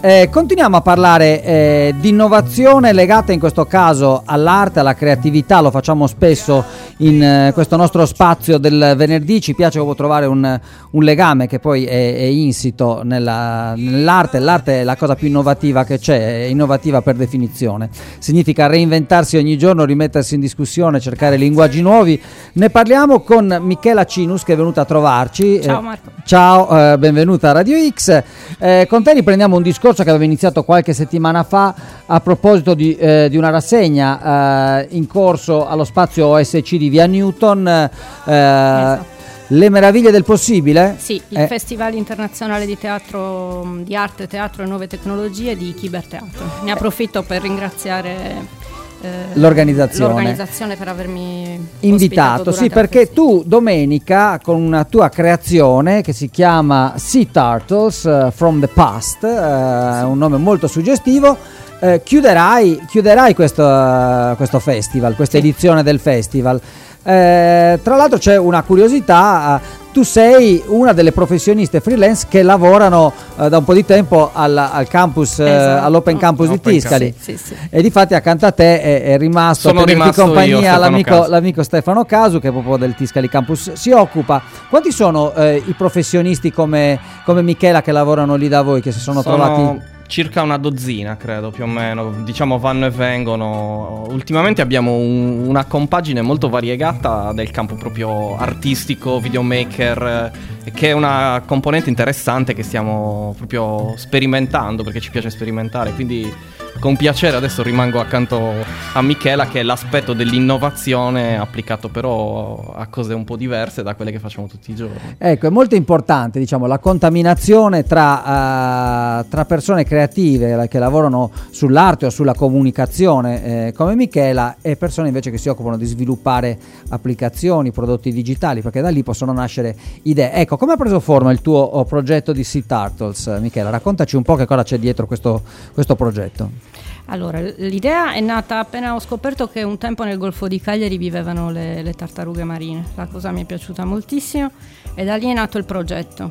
Continuiamo a parlare di innovazione legata in questo caso all'arte, alla creatività. Lo facciamo spesso in questo nostro spazio del venerdì. Ci piace proprio trovare un legame che poi è insito nell'arte. L'arte è la cosa più innovativa che c'è, è innovativa per definizione. Significa reinventarsi ogni giorno, rimettersi in discussione, cercare linguaggi nuovi. Ne parliamo con Michela Cinus, che è venuta a trovarci. Ciao Marco. Ciao, benvenuta a Radio X. Con te riprendiamo un discorso che aveva iniziato qualche settimana fa a proposito di una rassegna in corso allo spazio OSC di Via Newton. Esatto. Le meraviglie del possibile? Sì, il Festival internazionale di teatro, di arte, teatro e nuove tecnologie di Cyberteatro. Ne approfitto per ringraziare l'organizzazione per avermi invitato. Sì, perché tu domenica con una tua creazione che si chiama Sea Turtles from the Past, un nome molto suggestivo, chiuderai questo festival, questa edizione del festival. Tra l'altro c'è una curiosità, tu sei una delle professioniste freelance che lavorano da un po' di tempo al campus, esatto, all'Open Campus di Tiscali. Sì. E difatti accanto a te è rimasto per tenerti compagnia l'amico Stefano Casu, che proprio del Tiscali Campus si occupa. Quanti sono i professionisti come Michela che lavorano lì da voi, che si sono trovati? Circa una dozzina, credo, più o meno, diciamo vanno e vengono. Ultimamente abbiamo una compagine molto variegata del campo proprio artistico, videomaker, che è una componente interessante che stiamo proprio sperimentando, perché ci piace sperimentare, quindi con piacere adesso rimango accanto a Michela, che è l'aspetto dell'innovazione applicato però a cose un po' diverse da quelle che facciamo tutti i giorni. Ecco, è molto importante, diciamo, la contaminazione tra persone creative che lavorano sull'arte o sulla comunicazione come Michela, e persone invece che si occupano di sviluppare applicazioni, prodotti digitali, perché da lì possono nascere idee. Ecco, come ha preso forma il tuo progetto di Sea Turtles, Michela? Raccontaci un po' che cosa c'è dietro questo progetto. Allora, l'idea è nata appena ho scoperto che un tempo nel Golfo di Cagliari vivevano le tartarughe marine. La cosa mi è piaciuta moltissimo e da lì è nato il progetto.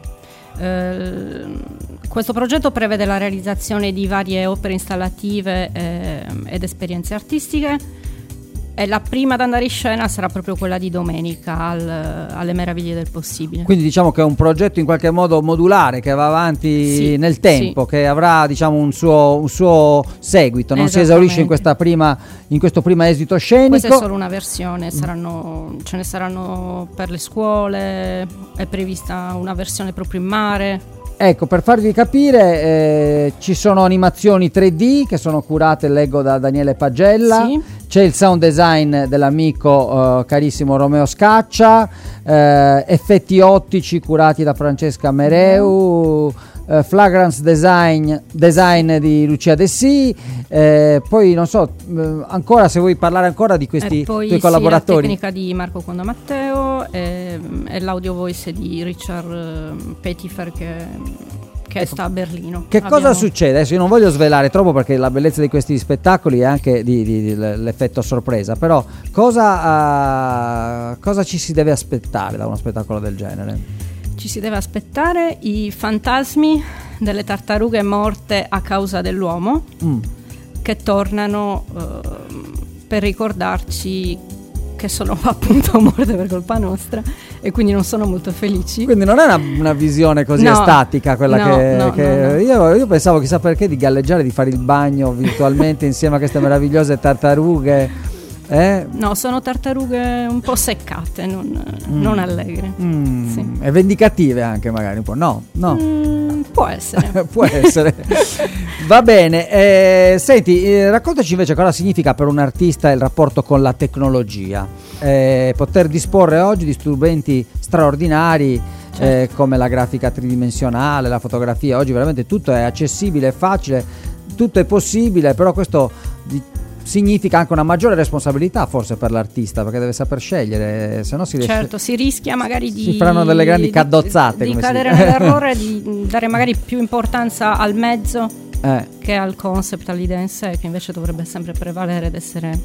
Questo progetto prevede la realizzazione di varie opere installative ed esperienze artistiche, e la prima ad andare in scena sarà proprio quella di domenica alle meraviglie del possibile. Quindi diciamo che è un progetto in qualche modo modulare, che va avanti nel tempo, che avrà, diciamo, un suo seguito, non si esaurisce in questo prima esito scenico. Questa è solo una versione, ce ne saranno per le scuole, è prevista una versione proprio in mare. Ecco, per farvi capire, ci sono animazioni 3D che sono curate, leggo, da Daniele Pagella. Sì. C'è il sound design dell'amico carissimo Romeo Scaccia, effetti ottici curati da Francesca Mereu, flagrance design di Lucia Dessì, poi non so, ancora se vuoi parlare ancora di questi tuoi collaboratori. La tecnica di Marco Condo Matteo e l'audio voice di Richard Petifer che sta a Berlino. Cosa succede? Adesso io non voglio svelare troppo, perché la bellezza di questi spettacoli è anche l'effetto sorpresa, però cosa ci si deve aspettare da uno spettacolo del genere? Ci si deve aspettare i fantasmi delle tartarughe morte a causa dell'uomo, che tornano per ricordarci che sono appunto morte per colpa nostra, e quindi non sono molto felici. Quindi non è una visione così estatica quella che io pensavo, chissà perché, di galleggiare, di fare il bagno virtualmente insieme a queste meravigliose tartarughe. No, sono tartarughe un po' seccate, non allegre. Sì. E vendicative anche, magari un po'. No. Può essere. Può essere. Va bene. Senti, raccontaci invece cosa significa per un artista il rapporto con la tecnologia. Poter disporre oggi di strumenti straordinari, come la grafica tridimensionale, la fotografia. Oggi veramente tutto è accessibile, è facile, tutto è possibile, però questo significa anche una maggiore responsabilità forse per l'artista, perché deve saper scegliere, se no si rischia magari si faranno delle grandi caddozzate, di cadere nell'errore di dare magari più importanza al mezzo che al concept, all'idea in sé, che invece dovrebbe sempre prevalere ed essere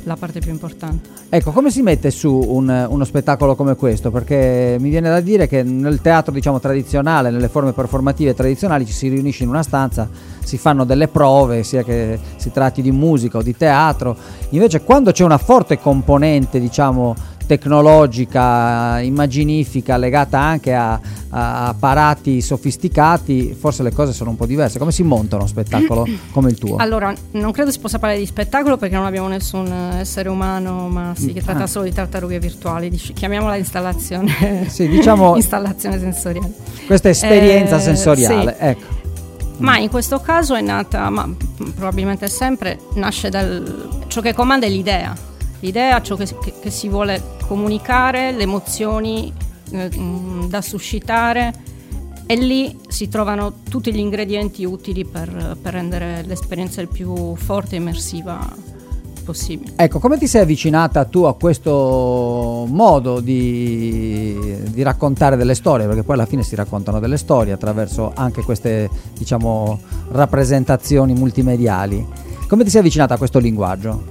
la parte più importante. Ecco, come si mette su uno spettacolo come questo? Perché mi viene da dire che nel teatro, diciamo, tradizionale, nelle forme performative tradizionali, ci si riunisce in una stanza, si fanno delle prove, sia che si tratti di musica o di teatro. Invece quando c'è una forte componente, diciamo, tecnologica, immaginifica, legata anche a apparati sofisticati, forse le cose sono un po' diverse. Come si monta uno spettacolo come il tuo? Allora, non credo si possa parlare di spettacolo perché non abbiamo nessun essere umano, ma si tratta solo di tartarughe virtuali, chiamiamola installazione. Sì, diciamo installazione sensoriale. Questa esperienza sensoriale, sì. ecco. Ma in questo caso è nata, ma probabilmente sempre, nasce ciò che comanda è l'idea, ciò che si vuole comunicare, le emozioni da suscitare, e lì si trovano tutti gli ingredienti utili per rendere l'esperienza il più forte e immersiva possibile. Ecco, come ti sei avvicinata tu a questo modo di raccontare delle storie? Perché poi alla fine si raccontano delle storie attraverso anche queste, diciamo, rappresentazioni multimediali. Come ti sei avvicinata a questo linguaggio?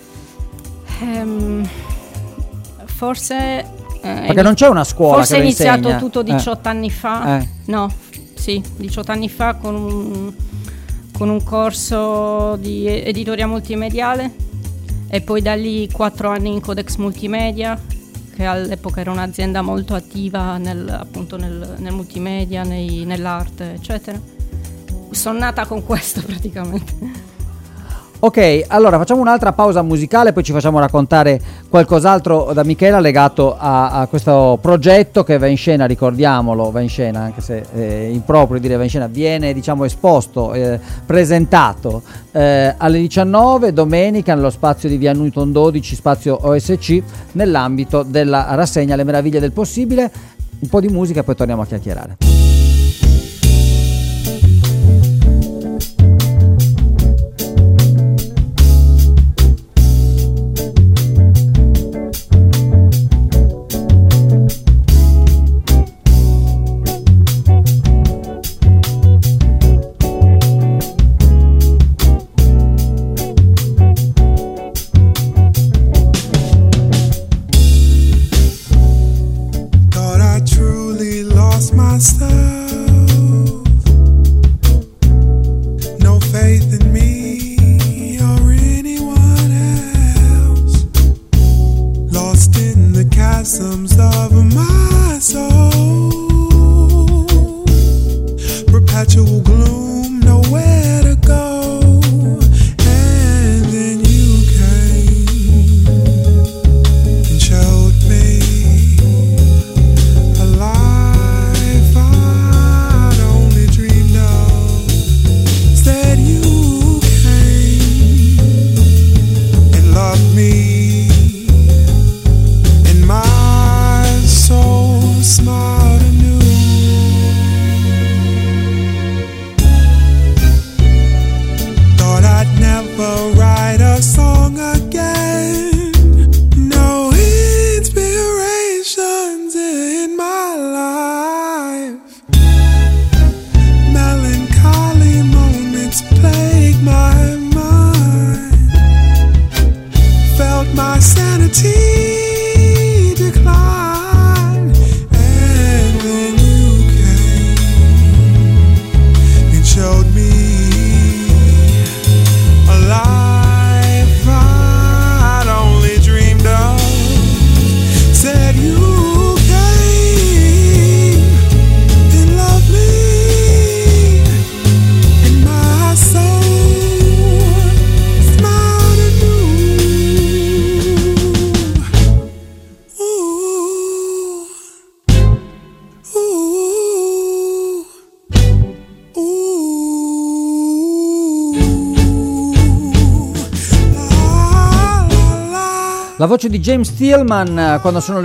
Forse perché non c'è una scuola forse che è iniziato insegna. tutto 18 anni fa. No, sì, 18 anni fa con un corso di editoria multimediale, e poi da lì 4 anni in Codex Multimedia, che all'epoca era un'azienda molto attiva nel multimedia, nell'arte, eccetera. Sono nata con questo praticamente. Ok, allora facciamo un'altra pausa musicale, poi ci facciamo raccontare qualcos'altro da Michela legato a questo progetto che va in scena, ricordiamolo, va in scena, anche se è improprio dire va in scena, viene, diciamo, esposto, presentato alle 19 domenica nello spazio di via Newton 12, spazio OSC, nell'ambito della rassegna Le Meraviglie del Possibile. Un po' di musica e poi torniamo a chiacchierare. La voce di James Tillman quando sono le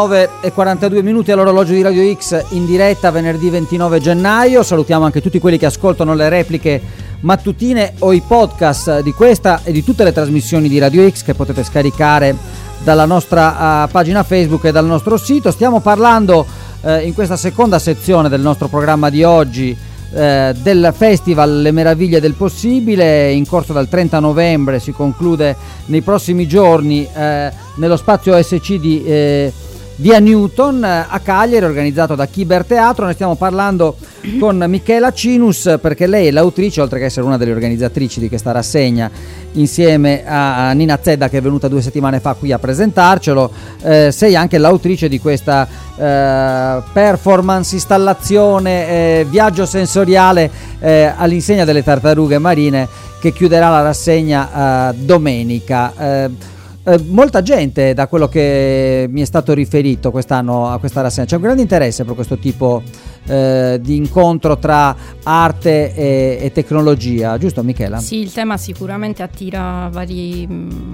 19:42 all'orologio di Radio X, in diretta venerdì 29 gennaio. Salutiamo anche tutti quelli che ascoltano le repliche mattutine o i podcast di questa e di tutte le trasmissioni di Radio X che potete scaricare dalla nostra pagina Facebook e dal nostro sito. Stiamo parlando in questa seconda sezione del nostro programma di oggi del festival Le Meraviglie del Possibile, in corso dal 30 novembre, si conclude nei prossimi giorni nello spazio OSC di Via Newton a Cagliari, organizzato da Kiber Teatro. Ne stiamo parlando con Michela Cinus perché lei è l'autrice, oltre che essere una delle organizzatrici di questa rassegna, insieme a Nina Zedda, che è venuta 2 settimane fa qui a presentarcelo. Sei anche l'autrice di questa performance, installazione, viaggio sensoriale all'insegna delle tartarughe marine, che chiuderà la rassegna domenica. Molta gente, da quello che mi è stato riferito quest'anno a questa rassegna, c'è un grande interesse per questo tipo di incontro tra arte e tecnologia, giusto Michela? Sì, il tema sicuramente attira vari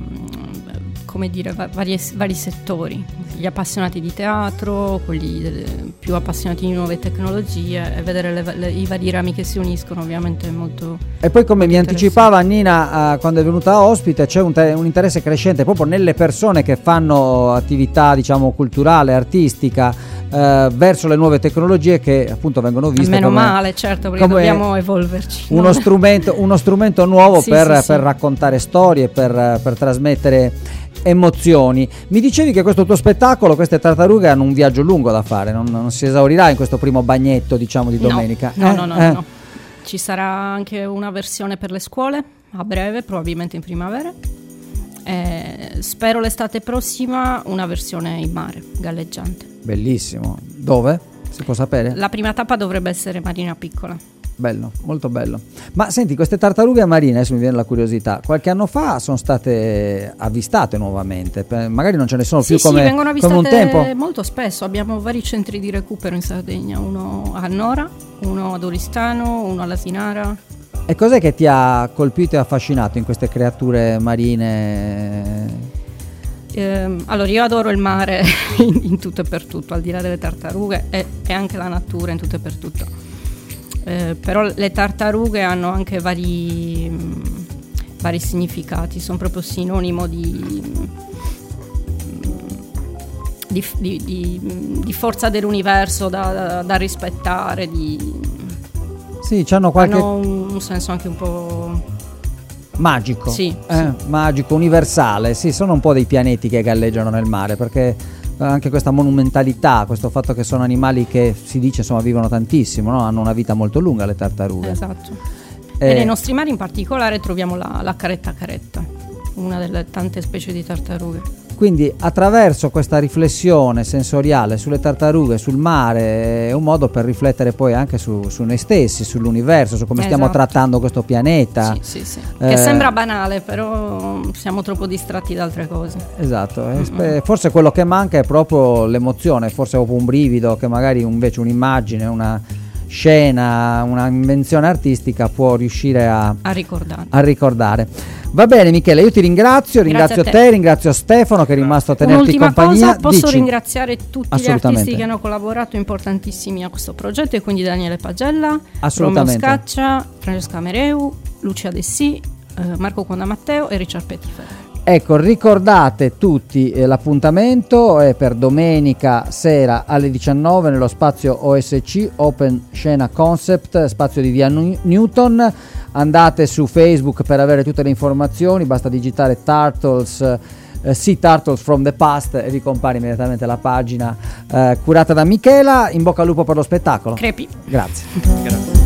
settori, gli appassionati di teatro, quelli più appassionati di nuove tecnologie, e vedere i vari rami che si uniscono ovviamente è molto. E poi, come mi anticipava Nina quando è venuta ospite, c'è un interesse crescente proprio nelle persone che fanno attività, diciamo, culturale, artistica, verso le nuove tecnologie, che appunto vengono viste meno male, certo, perché dobbiamo evolverci. Uno strumento nuovo per raccontare storie, per trasmettere emozioni. Mi dicevi che questo tuo spettacolo, queste tartarughe, hanno un viaggio lungo da fare, non si esaurirà in questo primo bagnetto, diciamo, di domenica. No. Ci sarà anche una versione per le scuole a breve, probabilmente in primavera. Spero l'estate prossima una versione in mare, galleggiante. Bellissimo. Dove? Si può sapere? La prima tappa dovrebbe essere Marina Piccola. Bello, molto bello. Ma senti, queste tartarughe marine, adesso mi viene la curiosità, qualche anno fa sono state avvistate nuovamente, magari non ce ne sono più come vengono avvistate un tempo. Molto spesso. Abbiamo vari centri di recupero in Sardegna, uno a Nora, uno ad Oristano, uno all'Asinara. E cos'è che ti ha colpito e affascinato in queste creature marine? Allora, io adoro il mare in tutto e per tutto, al di là delle tartarughe, e anche la natura in tutto e per tutto. Però le tartarughe hanno anche vari significati, sono proprio sinonimo di forza dell'universo da rispettare, sì, hanno un senso anche un po' magico, sì. Magico, universale. Sì, sono un po' dei pianeti che galleggiano nel mare, perché anche questa monumentalità, questo fatto che sono animali che si dice, insomma, vivono tantissimo, no? Hanno una vita molto lunga le tartarughe. Esatto. E nei nostri mari in particolare troviamo la caretta, una delle tante specie di tartarughe. Quindi attraverso questa riflessione sensoriale sulle tartarughe, sul mare, è un modo per riflettere poi anche su noi stessi, sull'universo, su come stiamo trattando questo pianeta. Sì. Che sembra banale, però siamo troppo distratti da altre cose. Esatto, forse quello che manca è proprio l'emozione, forse proprio un brivido che magari invece un'immagine, una scena, una invenzione artistica può riuscire a ricordare. Va bene Michele, io ti ringrazio te, ringrazio Stefano che è rimasto a tenerti compagnia. Cosa, posso ringraziare tutti gli artisti che hanno collaborato, importantissimi a questo progetto, e quindi Daniele Pagella, Romeo Scaccia, Francesca Mereu, Lucia Dessì, Marco Condamatteo e Richard Pettifer. Ecco, ricordate tutti l'appuntamento è per domenica sera alle 19 nello spazio OSC, Open Scena Concept, spazio di Via Newton. Andate su Facebook per avere tutte le informazioni, basta digitare Turtles, Sea Turtles from the Past e vi compare immediatamente la pagina curata da Michela. In bocca al lupo per lo spettacolo. Crepi. Grazie.